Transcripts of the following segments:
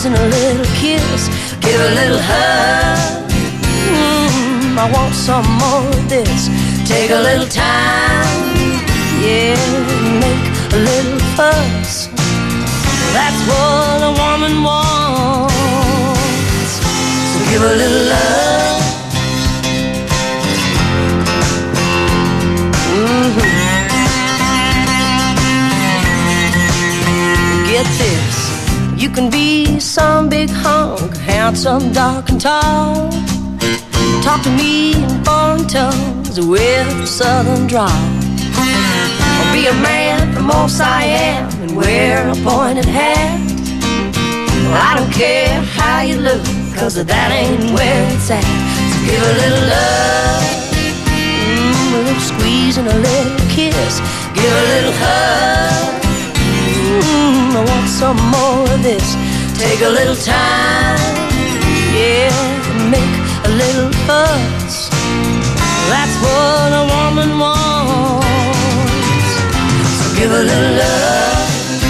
and a little kiss, give a little hug. I want some more of this. Take a little time, yeah, make a little fuss. That's what a woman wants. So give a little love. Get this. You can be some big hunk, handsome, dark and tall. Talk to me in foreign tongues with a southern drawl. Or be a man from old Siam and wear a pointed hat. I don't care how you look, 'cause that ain't where it's at. So give a little love, a little squeeze and a little kiss. Give a little hug. I want some more of this. Take a little time, yeah, make a little fuss. That's what a woman wants. So give a little love.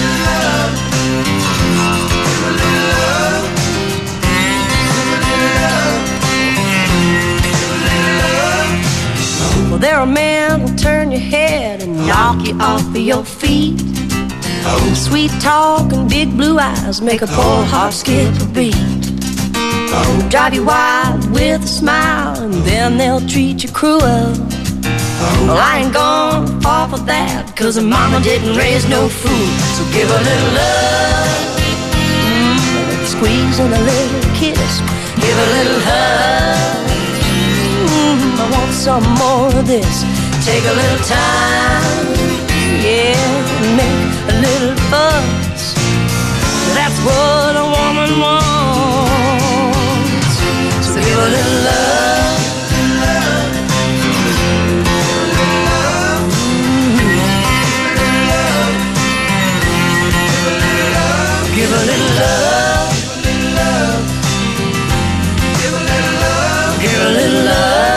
Give a little love. Well, there are men who'll turn your head and knock you off of your feet. Sweet talk and big blue eyes make a poor heart skip a beat. Drive you wild with a smile and then they'll treat you cruel. Well, I ain't gonna fall for that, 'cause her mama didn't raise no fool. So give a little love, a little squeeze and a little kiss. Give a little hug. I want some more of this. Take a little time, yeah, make a little fuss. That's what a woman wants. So give a little love. Give a little love. Give a little love. Give a little love.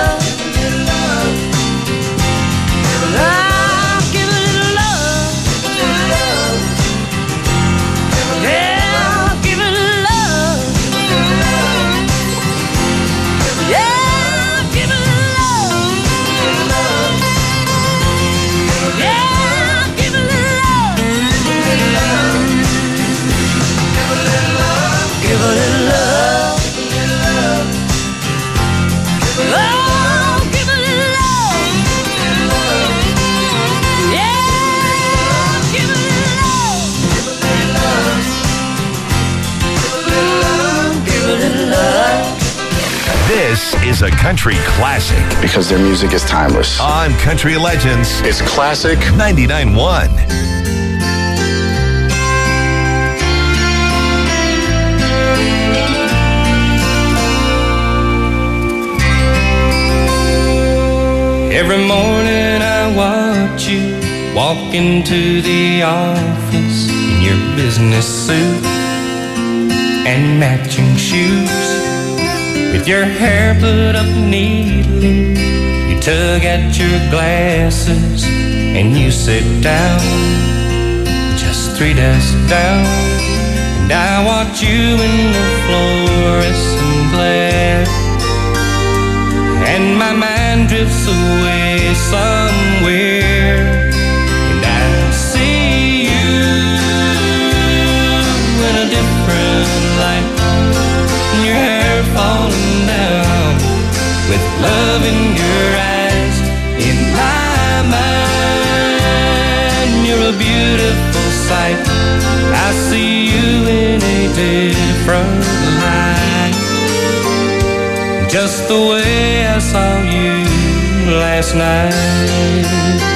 This is a country classic. Because their music is timeless. On Country Legends. It's classic. 99.1. Every morning I watch you walk into the office in your business suit and matching shoes. With your hair put up neatly, you tug at your glasses and you sit down, just 3 desks down. And I watch you in the fluorescent glare, and my mind drifts away somewhere, and I see you in a different light. Your hair falling down, with love in your eyes. In my mind, you're a beautiful sight. I see you in a different light, just the way I saw you last night.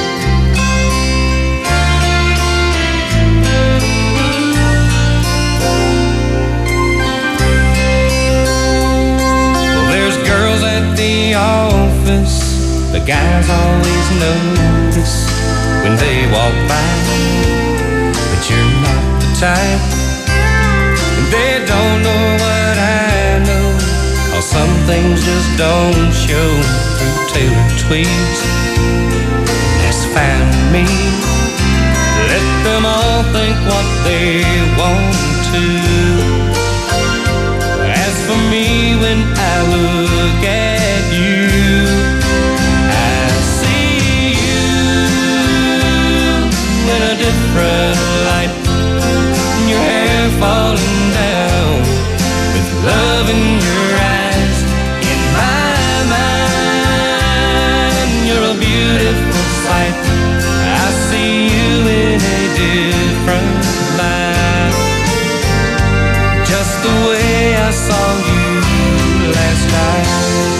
The office, the guys always notice when they walk by, but you're not the type, and they don't know what I know, 'cause some things just don't show through tailored tweeds. That's fine with me. Let them all think what they want to. love in your eyes. In my mind, you're a beautiful sight. I see you in a different light. Just the way I saw you last night.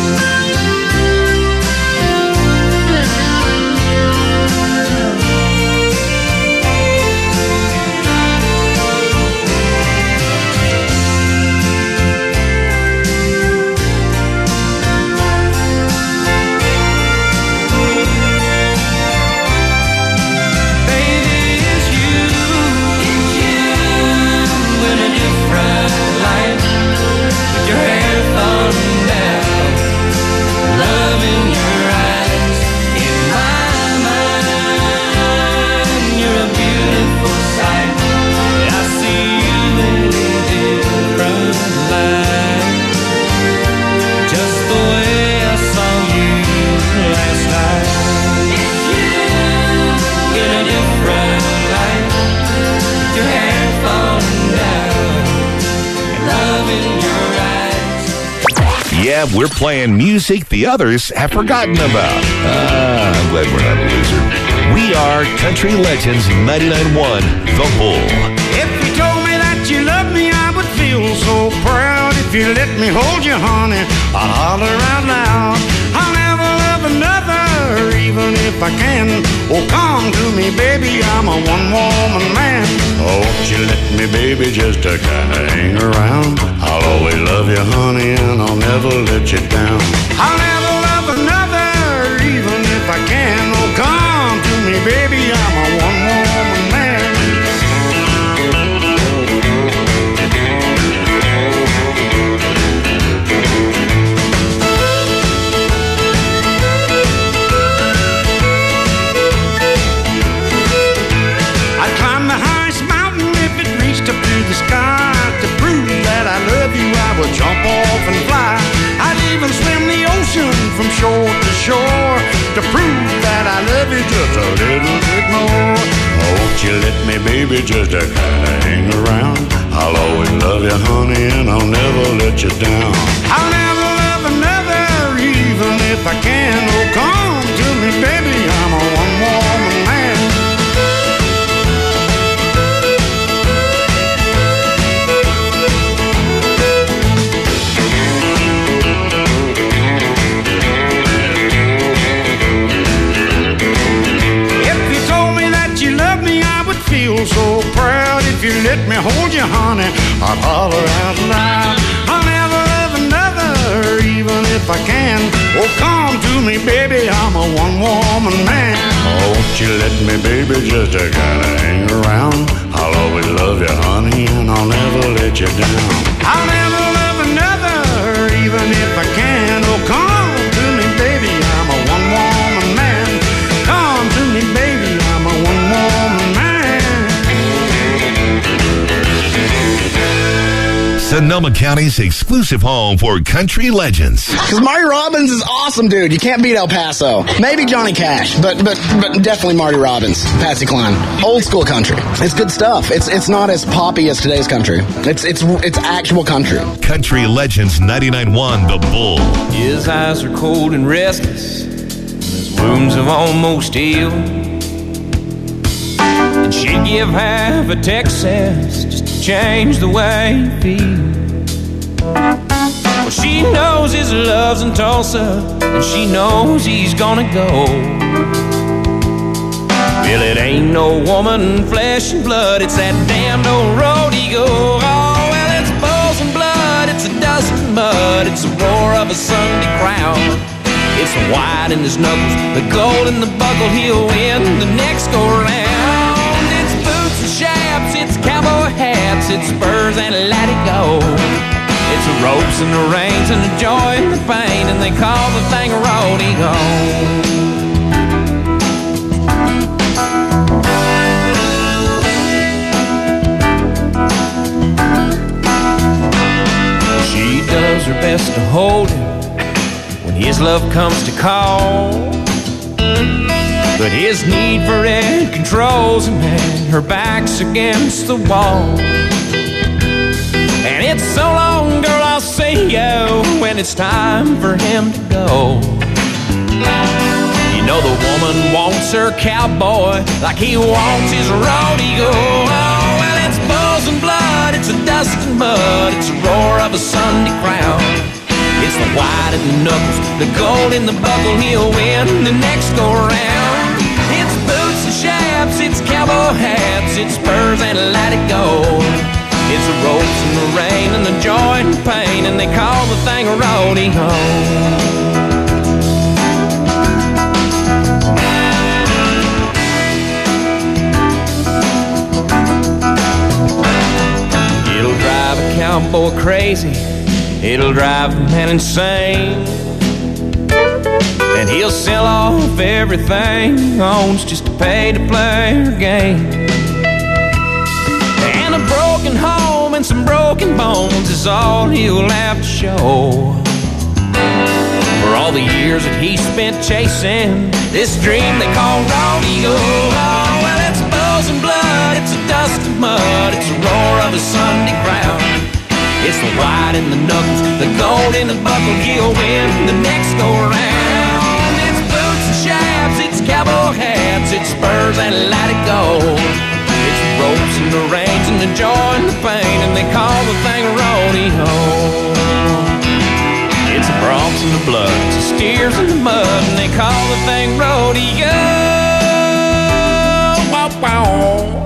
Yeah, we're playing music the others have forgotten about. I'm glad we're not a loser. We are Country Legends 99.1 The Bull. If you told me that you loved me, I would feel so proud. If you let me hold you, honey, I'll holler out loud. I'll never love another, even if I can. Oh, come to me, baby, I'm a one-woman man. Oh, won't you let me, baby, just to kind of hang around. I'll always love you, honey, and I'll never let you down. I'll never love another, even if I can. Oh, come to me, baby, I'm a one-woman man. I'd climb the highest mountain if it reached up to the sky. To prove that I love you, I would jump off and fly. I'd even swim the ocean from shore to shore to prove that I love you just a little bit more. Oh, won't you let me, baby, just to kind of hang around. I'll always love you, honey, and I'll never let you down. I'll never love another, even if I can. Oh, come to me, baby, I'm a one-woman man. Feel so proud. If you let me hold you, honey, I'll holler out loud. I'll never love another, even if I can. Oh, come to me, baby, I'm a one-woman man. Oh, won't you let me, baby, just to kind of hang around. I'll always love you, honey, and I'll never let you down. I'll never love another, even if I can. Oh, come to me, baby, I'm a one-woman man. Come to me, baby, I'm a one-woman man. Sonoma County's exclusive home for country legends. Because Marty Robbins is awesome, dude. You can't beat El Paso. Maybe Johnny Cash, but definitely Marty Robbins, Patsy Cline. Old school country. It's good stuff. It's not as poppy as today's country. It's actual country. Country Legends 99.1 The Bull. His eyes are cold and restless, his wounds have almost healed, and she'd give half a Texas just to change the way he feels. Well, she knows his love's in Tulsa, and she knows he's gonna go. Well, it ain't no woman, flesh and blood, it's that damned old road he go. Oh, well, it's bulls and blood, it's a dust and mud, it's the roar of a Sunday crowd. It's the white in his knuckles, the gold in the buckle, he'll win the next go round. It's boots and chaps, it's cowboy hats, it's spurs and let it go. It's the ropes and the reins and the joy and the pain, and they call the thing a rodeo. She does her best to hold him when his love comes to call, but his need for it controls him, and her back's against the wall. And it's so long, girl, I'll see rodeo when it's time for him to go. You know the woman wants her cowboy like he wants his rodeo. Oh, well, it's bulls and blood, it's a dust and mud, it's a roar of a Sunday crowd. It's the white in the knuckles, the gold in the buckle, he'll win the next go round. It's boots and chaps, it's cowboy hats, it's spurs and let it go. It's the ropes and the rain and the joy and pain, and they call the thing a rodeo. It'll drive a cowboy crazy, it'll drive a man insane, and he'll sell off everything he owns just to pay to play her game. And a broken home and some broken bones is all he'll have to show for all the years that he spent chasing this dream they call rodeo. Oh, well, it's bulls and blood, it's a dust and mud, it's a roar of a Sunday crowd. It's the white in the knuckles, the gold in the buckle, he'll win the next go round. It's boots and chaps, it's cowboy hats, it's spurs and let it go. It's the ropes and the reins and the joy and the pain, and they call the thing a rodeo. It's the broncs and the blood, it's the steers and the mud, and they call the thing rodeo. Wow, wow.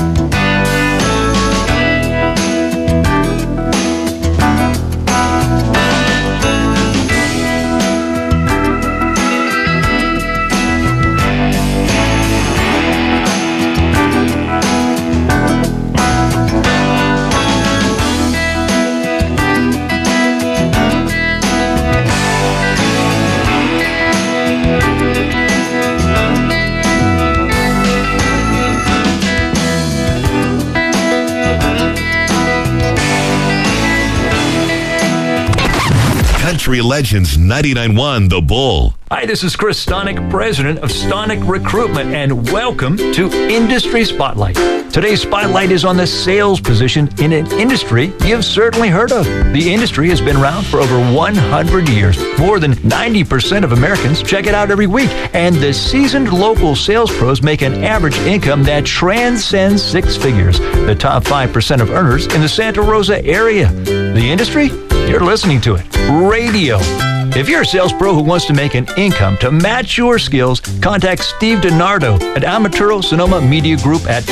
Country Legends 99.1 The Bull. Hi, this is Chris Stonick, president of Stonick Recruitment, and welcome to Industry Spotlight. Today's spotlight is on the sales position in an industry you've certainly heard of. The industry has been around for over 100 years. More than 90% of Americans check it out every week, and the seasoned local sales pros make an average income that transcends six figures. The top 5% of earners in the Santa Rosa area. The industry? You're listening to it. Radio. If you're a sales pro who wants to make an income to match your skills, contact Steve DiNardo at Amaturo Sonoma Media Group at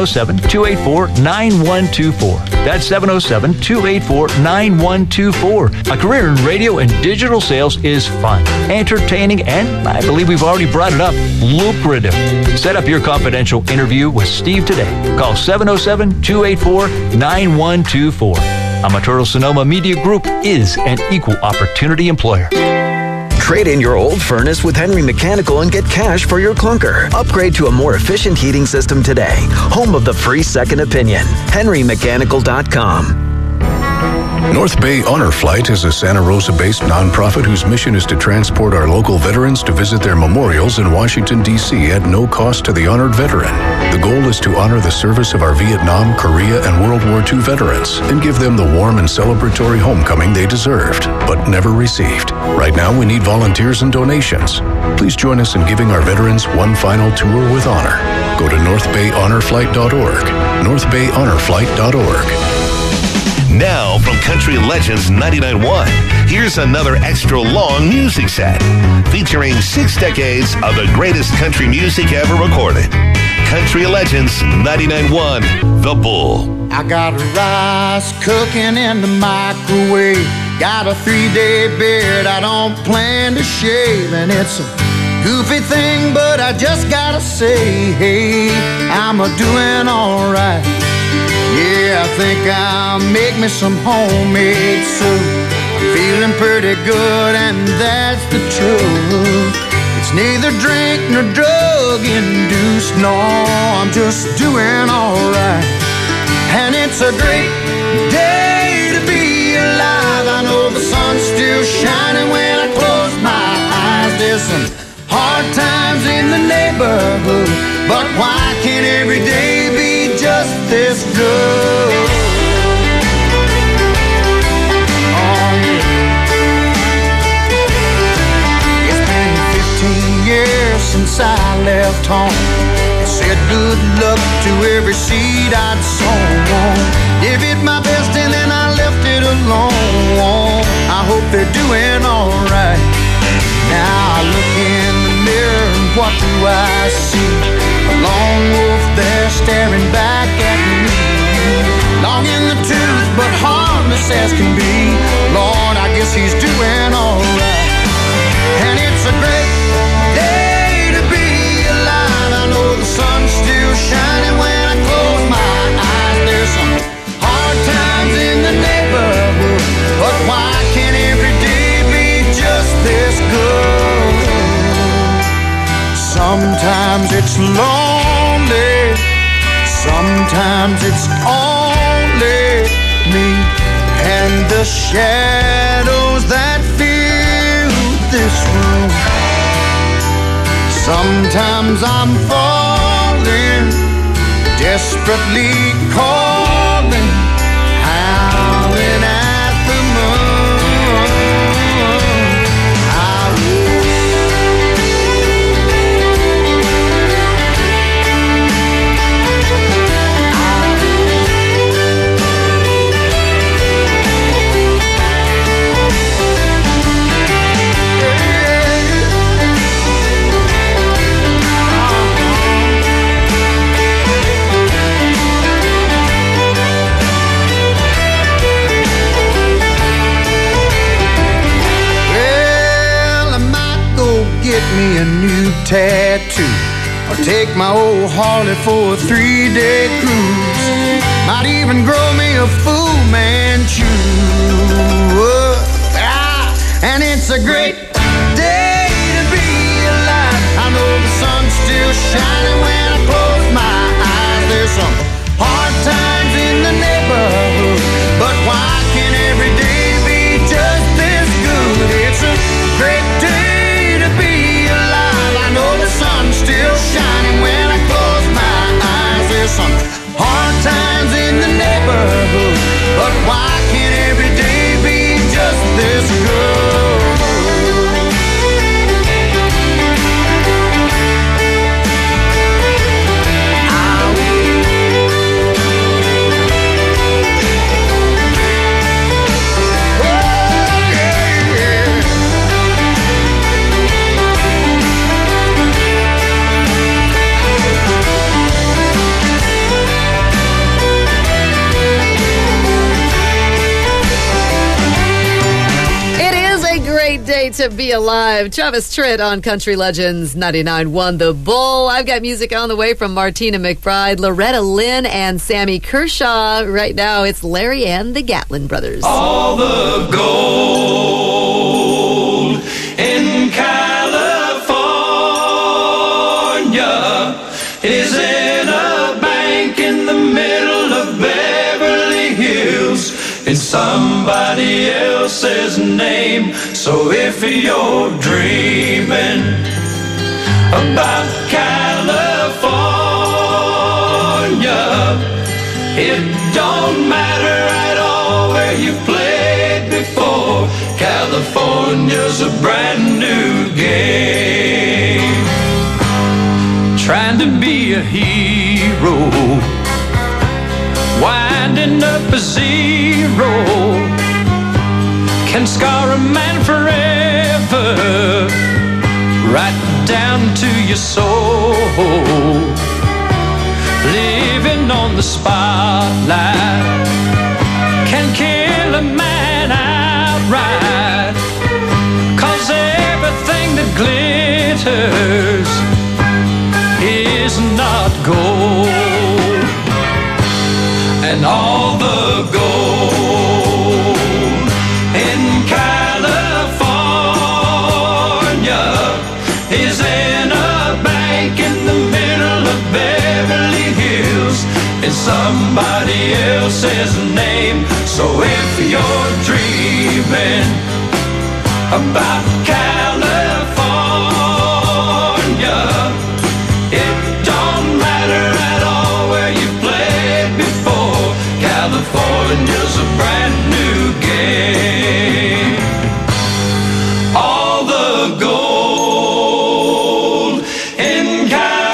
707-284-9124. That's 707-284-9124. A career in radio and digital sales is fun, entertaining, and I believe we've already brought it up, lucrative. Set up your confidential interview with Steve today. Call 707-284-9124. Amaturo Sonoma Media Group is an equal opportunity employer. Trade in your old furnace with Henry Mechanical and get cash for your clunker. Upgrade to a more efficient heating system today. Home of the free second opinion. HenryMechanical.com. North Bay Honor Flight is a Santa Rosa-based nonprofit whose mission is to transport our local veterans to visit their memorials in Washington, D.C. at no cost to the honored veteran. The goal is to honor the service of our Vietnam, Korea, and World War II veterans and give them the warm and celebratory homecoming they deserved, but never received. Right now, we need volunteers and donations. Please join us in giving our veterans one final tour with honor. Go to northbayhonorflight.org. northbayhonorflight.org. Now from Country Legends 99.1, here's another extra long music set featuring 6 decades of the greatest country music ever recorded. Country Legends 99.1 The Bull. I got rice cooking in the microwave. Got a 3-day beard I don't plan to shave. And it's a goofy thing, but I just gotta say, hey, I'm a-doing alright. Yeah, I think I'll make me some homemade soup. I'm feeling pretty good, and that's the truth. It's neither drink nor drug induced. No, I'm just doing alright. And it's a great day to be alive. I know the sun's still shining when I close my eyes. There's some hard times in the neighborhood, but why can't every day be just this good? Oh, yeah. left home. It said good luck to every seed I'd sown. Gave it my best and then I left it alone. I hope they're doing alright. Now I look in the mirror and what do I see? A lone wolf there staring back at me. Long in the tooth but harmless as can be. Lord, I guess he's doing alright. And it's a great day to be alive. I know the sun's still shining when I close my eyes. There's some hard times in the neighborhood, but why can't every day be just this good? Sometimes it's lonely, sometimes it's only me and the shadows that fill this room. Sometimes I'm falling, desperately calling, howling at the moon. Get me a new tattoo, or take my old Harley for a 3-day cruise. Might even grow me a Fu Manchu. And it's a great day to be alive. I know the sun's still shining when I close my eyes. There's some hard times in the neighborhood, but why can't every day be just this good? It's a great day to be alive. I know the sun's still shining when I close my eyes. There's some hard times in the neighborhood, but why can't every day be just this good? To be alive. Travis Tritt on Country Legends 99.1 The Bull. I've got music on the way from Martina McBride, Loretta Lynn, and Sammy Kershaw. Right now, it's Larry and the Gatlin Brothers. All the gold in California is in a bank in the middle of Beverly Hills. It's somebody else's name. So if you're dreaming about California, it don't matter at all where you've played before. California's a brand new game. Trying to be a hero, winding up a zero, can scar a man forever, right down to your soul. Living on the spotlight can kill a man outright, 'cause everything that glitters is not gold. And all the gold in California is in a bank in the middle of Beverly Hills. It's somebody else's name. So if you're dreaming about California, it don't matter at all where you played before. California's a brand new game. All the gold in California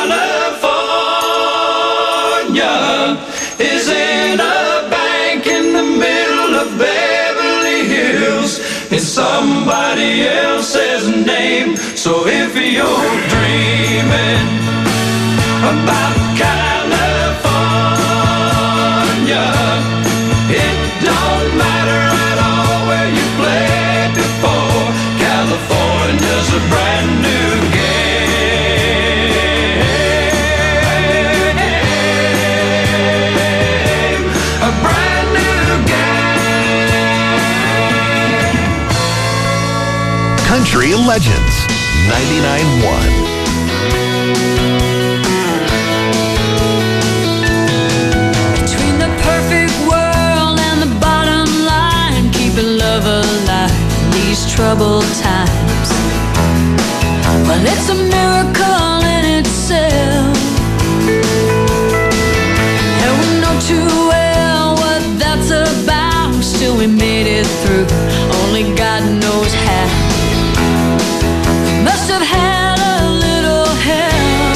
in somebody else's name. So if you're dreaming about California, it don't matter at all where you played before. California's a brand new game, a brand new game. Country Legends 99.1. Troubled times. Well, it's a miracle in itself, and we know too well what that's about. Still we made it through, only God knows how. Must have had a little help.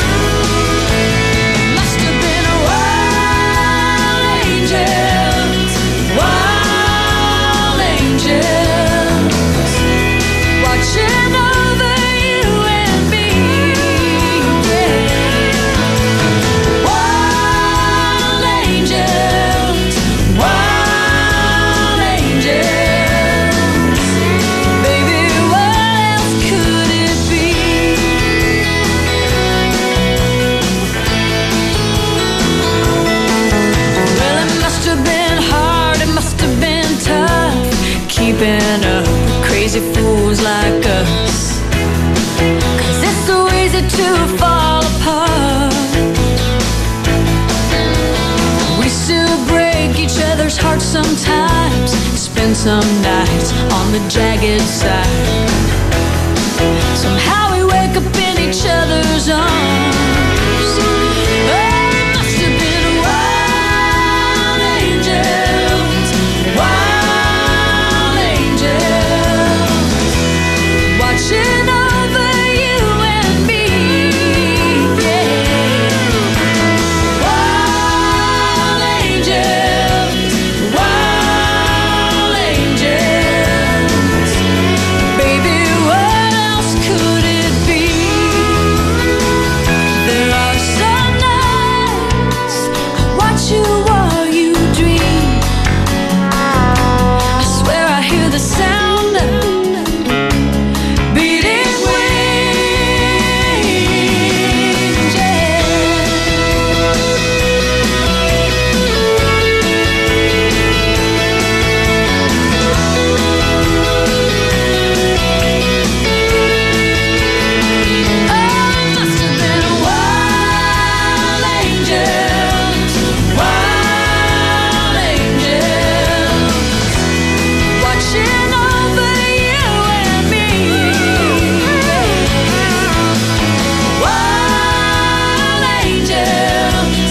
Must have been wild angels, wild angels, watching over you and me, yeah. Wild angels, wild angels. Baby, what else could it be? Well, it must have been hard, it must have been tough, keeping up with crazy fools like us. 'Cause it's so easy to fall apart. We still break each other's hearts sometimes, spend some nights on the jagged side. Somehow we wake up in each other's arms. Oh, it must have been wild angels, wild angels, watching over you and me, yeah. Wild angels, wild angels. Baby, what else could it be? There are some nights I watch you while you dream. I swear I hear the sound of beating wings, yeah. Oh, it must have been wild angels, wild angels, watching over you and me, wild angels,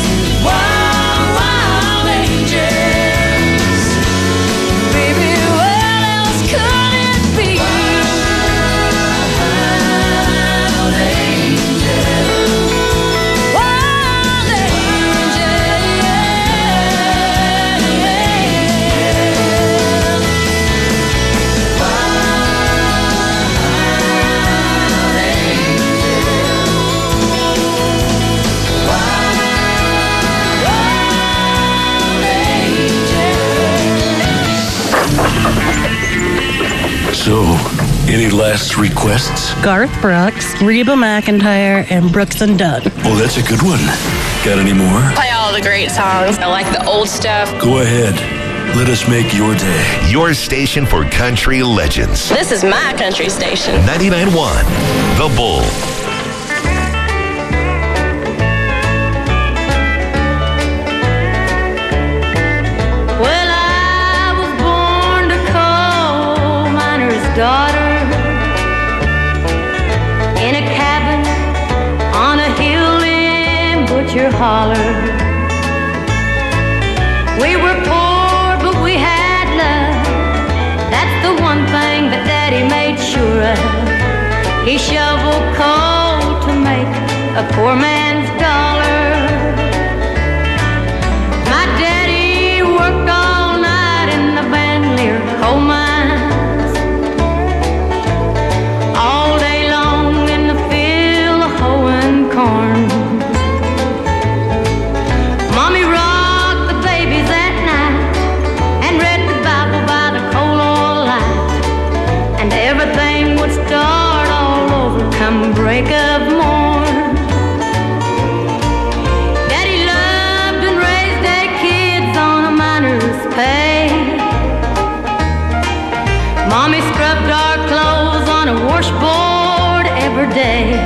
wild angels. Baby, what else could it be? Wild angels, wild So, any last requests? Garth Brooks, Reba McEntire, and Brooks and Dunn. Oh, that's a good one. Got any more? Play all the great songs. I like the old stuff. Go ahead. Let us make your day. Your station for country legends. This is my country station. 99.1 The Bull. Well, I was born a coal miner's daughter in a cabin on a hill in Butcher Holler. We were poor, but we had love. That's the one thing that Daddy made sure of. He shoveled coal to make a poor man's dollar. My daddy worked all night in the Van Leer coal mines. everything would start all over come break of morn. Daddy loved and raised their kids on a miner's pay. Mommy scrubbed our clothes on a washboard every day.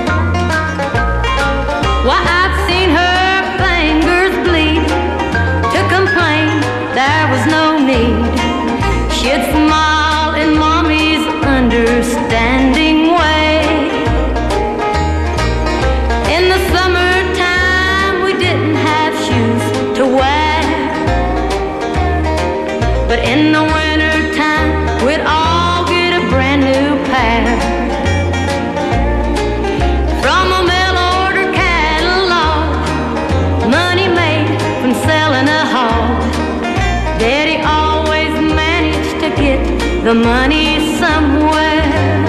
Why, I'd seen her fingers bleed. To complain, there was no need. She'd smile in Mommy's understanding way. In the summertime, we didn't have shoes to wear, but in the wintertime, we'd all get a brand new pair. From a mail order catalog, money made from selling a hog. Daddy always managed to get the money somewhere.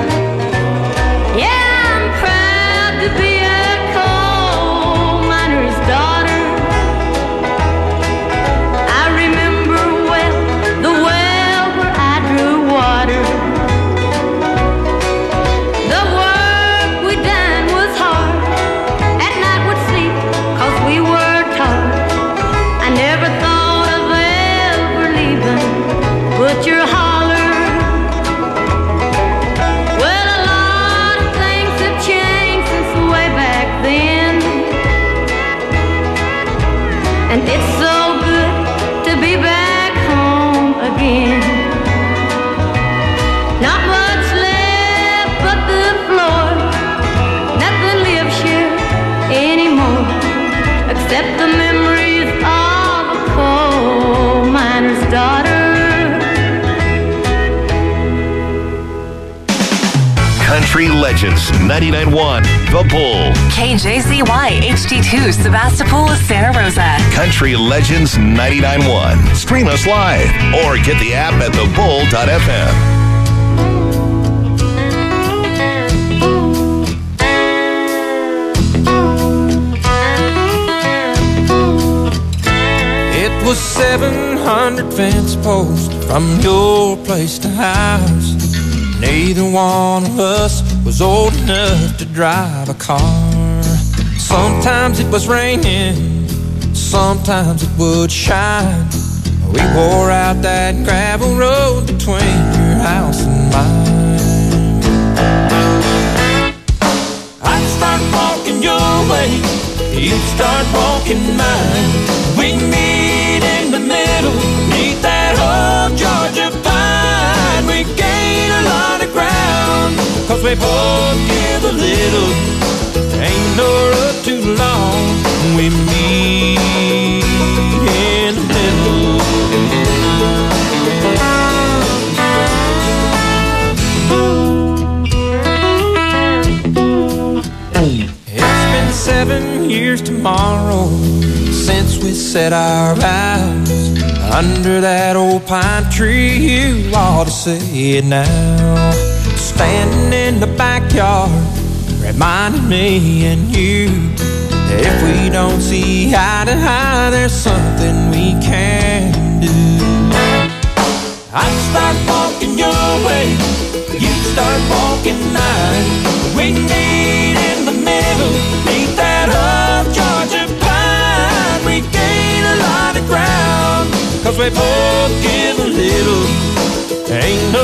Yeah, I'm proud to be a coal miner's daughter. I remember well the well where I drew water. The work we done was hard. At night we'd sleep 'cause we were taught. I never thought of ever leaving Butcher Holler. Well, a lot of things have changed since way back then, and it's so good to be back home again. Not much left but the floor. Nothing lives here anymore except the memories of a coal miner's daughter. Country Legends 99.1 The Bull. KJZY HD2 Sebastopol, Santa Rosa. Country Legends 99.1. Stream us live or get the app at thebull.fm. It was 700 fence posts from your place to ours. Neither one of us was old enough to drive a car. Sometimes it was raining, sometimes it would shine. We wore out that gravel road between your house and mine. I'd start walking your way, you'd start walking mine. We'd meet in the middle, meet that old Georgia pine. We gain a lot of ground, 'cause we both give a little. Ain't no road too long, we meet in the middle. It's been 7 years tomorrow since we said our vows under that old pine tree. You ought to say it now. Standing in the backyard, reminding me and you that if we don't see eye to eye, there's something we can do. I'd start walking your way, you'd start walking mine. We meet in the middle, meet that old Georgia pine. We gain a lot of ground, 'cause we both give a little. Ain't no